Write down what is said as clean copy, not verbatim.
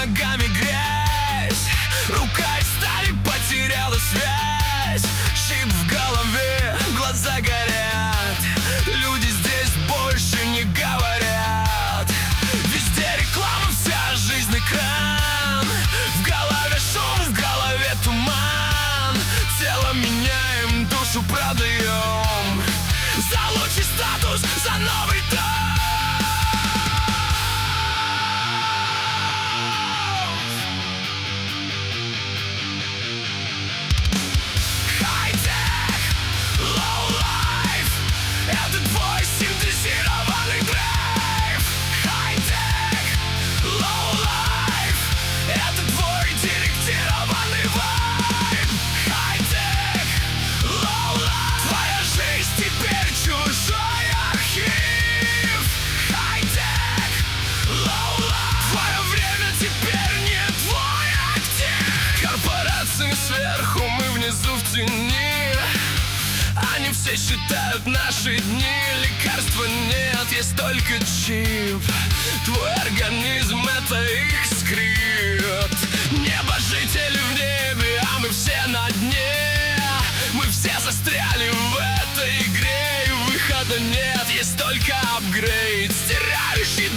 ногами грязь, рука из стали потеряла связь. Чип в голове, глаза горят, люди здесь больше не говорят. Везде реклама, вся жизнь экран, в голове шум, в голове туман. Тело меняем, душу продаем, за лучший статус, за новый дом. Сверху, мы внизу в тени. Они все считают наши дни. Лекарства нет, есть только чип. Твой организм — это их скрипт. Небожители в небе, а мы все на дне. Мы все застряли в этой игре, и выхода нет, есть только апгрейд, стирающий